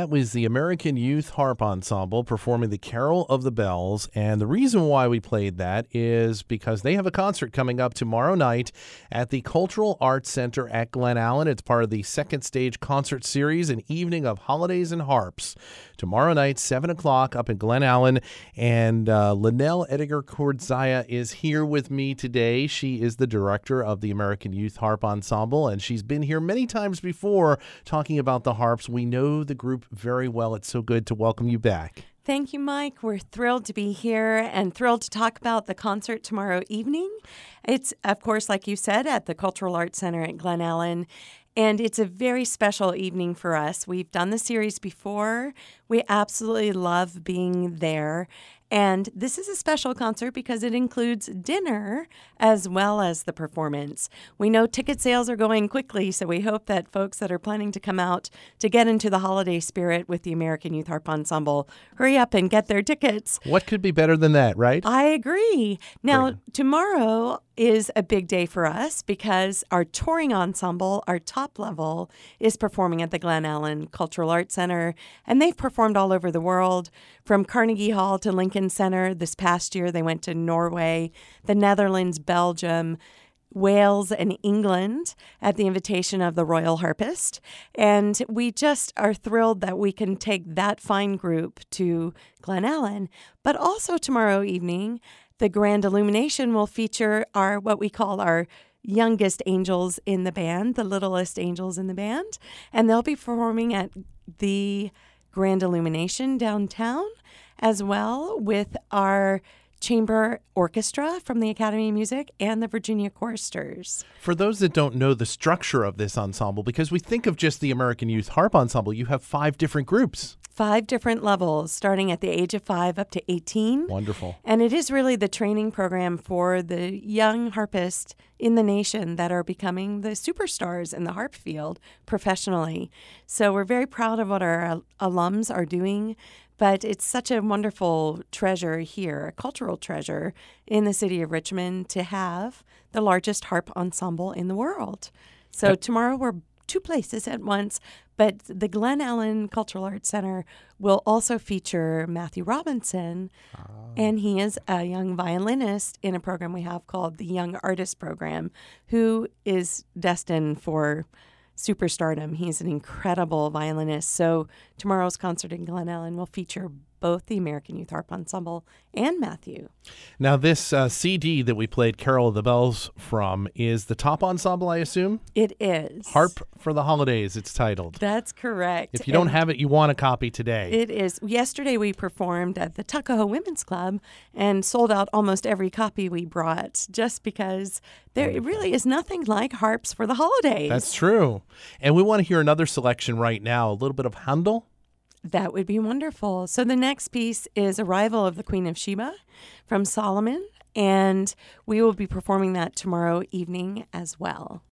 That was the American Youth Harp Ensemble performing the Carol of the Bells. And the reason why we played that is because they have a concert coming up tomorrow night at the Cultural Arts Center at Glen Allen. It's part of the second stage concert series, an evening of holidays and harps. Tomorrow night, 7 o'clock up in Glen Allen. And Linnell Ediger-Cordzaya is here with me today. She is the director of the American Youth Harp Ensemble, and she's been here many times before talking about the harps. We know the group very well. It's so good to welcome you back. Thank you, Mike. We're thrilled to be here and thrilled to talk about the concert tomorrow evening. It's, of course, like you said, at the Cultural Arts Center at Glen Allen. And it's a very special evening for us. We've done the series before. We absolutely love being there. And this is a special concert because it includes dinner as well as the performance. We know ticket sales are going quickly, so we hope that folks that are planning to come out to get into the holiday spirit with the American Youth Harp Ensemble, hurry up and get their tickets. What could be better than that, right? I agree. Now, Great. Tomorrow is a big day for us because our touring ensemble, our top level, is performing at the Glen Allen Cultural Arts Center, and they've performed all over the world, from Carnegie Hall to Lincoln Center. This past year, they went to Norway, the Netherlands, Belgium, Wales, and England at the invitation of the Royal Harpist. And we just are thrilled that we can take that fine group to Glen Allen. But also tomorrow evening, the Grand Illumination will feature what we call our youngest angels in the band, the littlest angels in the band. And they'll be performing at the Grand Illumination downtown, as well with our chamber orchestra from the Academy of Music and the Virginia Choristers. For those that don't know the structure of this ensemble, because we think of just the American Youth Harp Ensemble, you have 5 different groups. 5 different levels, starting at the age of 5 up to 18. Wonderful. And it is really the training program for the young harpists in the nation that are becoming the superstars in the harp field professionally. So we're very proud of what our alums are doing. But it's such a wonderful treasure here, a cultural treasure in the city of Richmond to have the largest harp ensemble in the world. So tomorrow we're 2 places at once, but the Glen Allen Cultural Arts Center will also feature Matthew Robinson, and he is a young violinist in a program we have called the Young Artist Program, who is destined for superstardom. He's an incredible violinist. So tomorrow's concert in Glen Allen will feature both the American Youth Harp Ensemble and Matthew. Now, this CD that we played Carol of the Bells from is the top ensemble, I assume? It is. Harp for the Holidays, it's titled. That's correct. If you don't have it, you want a copy today. It is. Yesterday we performed at the Tuckahoe Women's Club and sold out almost every copy we brought just because there really is nothing like harps for the holidays. That's true. And we want to hear another selection right now, a little bit of Handel. That would be wonderful. So the next piece is Arrival of the Queen of Sheba from Solomon, and we will be performing that tomorrow evening as well.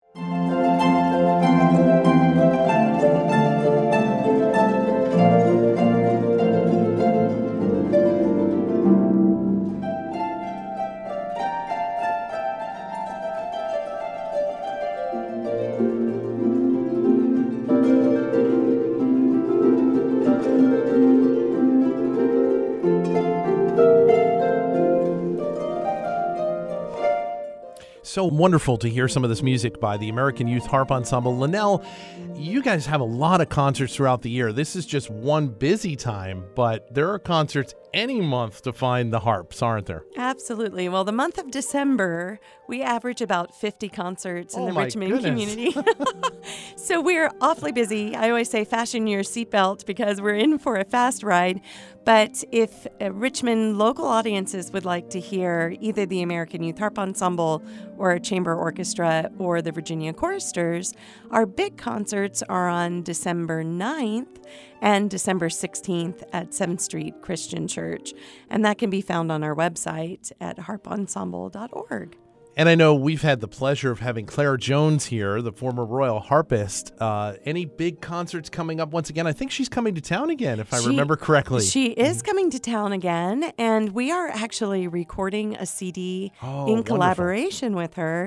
So wonderful to hear some of this music by the American Youth Harp Ensemble. Linnell, you guys have a lot of concerts throughout the year. This is just one busy time, but there are concerts any month to find the harps, aren't there? Absolutely. Well, the month of December, we average about 50 concerts in the Richmond community. So we're awfully busy. I always say fashion your seatbelt because we're in for a fast ride. But if Richmond local audiences would like to hear either the American Youth Harp Ensemble or a chamber orchestra or the Virginia Choristers, our big concerts are on December 9th and December 16th at 7th Street Christian Church. And that can be found on our website at harpensemble.org. And I know we've had the pleasure of having Claire Jones here, the former royal harpist. Any big concerts coming up once again? I think she's coming to town again, if I remember correctly. She is coming to town again, and we are actually recording a CD in collaboration with her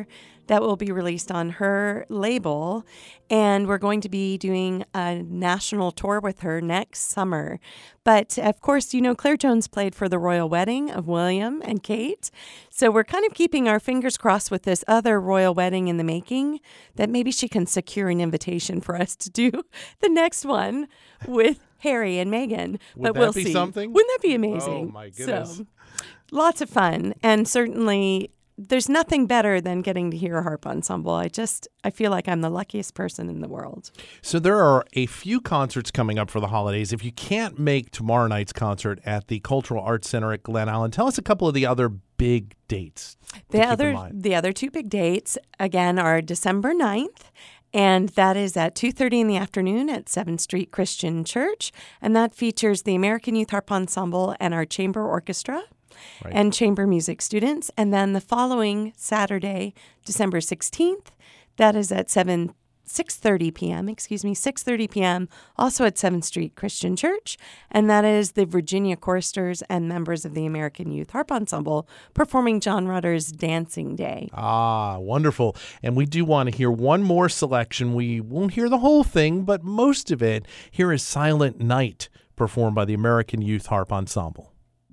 that will be released on her label. And we're going to be doing a national tour with her next summer. But of course, Claire Jones played for the royal wedding of William and Kate. So we're kind of keeping our fingers crossed with this other royal wedding in the making that maybe she can secure an invitation for us to do the next one with Harry and Meghan. Would but we'll that be see. something? Wouldn't that be amazing? Oh, my goodness. So, lots of fun. And certainly there's nothing better than getting to hear a harp ensemble. I feel like I'm the luckiest person in the world. So there are a few concerts coming up for the holidays. If you can't make tomorrow night's concert at the Cultural Arts Center at Glen Allen, tell us a couple of the other big dates. The other two big dates, again, are December 9th. And that is at 2:30 in the afternoon at 7th Street Christian Church. And that features the American Youth Harp Ensemble and our chamber orchestra. Right. And chamber music students. And then the following Saturday, December 16th, that is at 6:30 p.m., also at 7th Street Christian Church. And that is the Virginia Choristers and members of the American Youth Harp Ensemble performing John Rutter's Dancing Day. Ah, wonderful. And we do want to hear one more selection. We won't hear the whole thing, but most of it. Here is Silent Night, performed by the American Youth Harp Ensemble.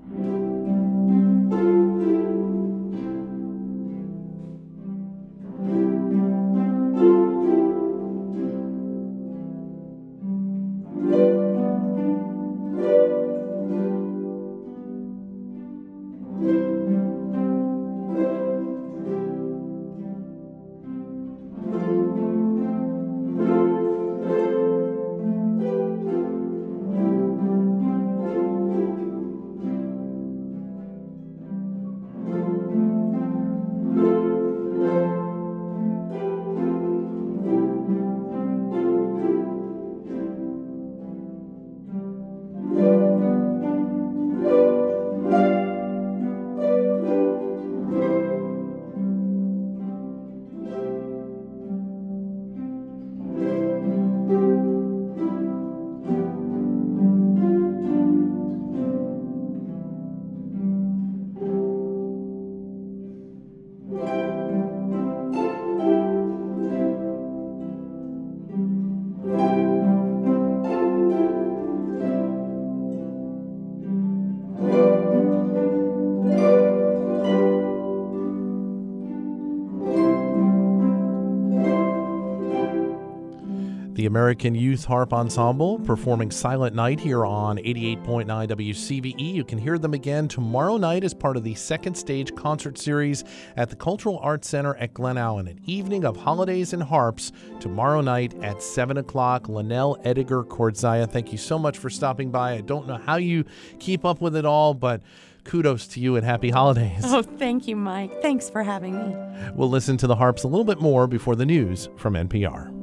The American Youth Harp Ensemble performing Silent Night here on 88.9 WCVE. You can hear them again tomorrow night as part of the second stage concert series at the Cultural Arts Center at Glen Allen. An evening of holidays and harps tomorrow night at 7 o'clock. Linnell Ediger Cordzaya, thank you so much for stopping by. I don't know how you keep up with it all, but kudos to you and happy holidays. Oh, thank you, Mike. Thanks for having me. We'll listen to the harps a little bit more before the news from NPR.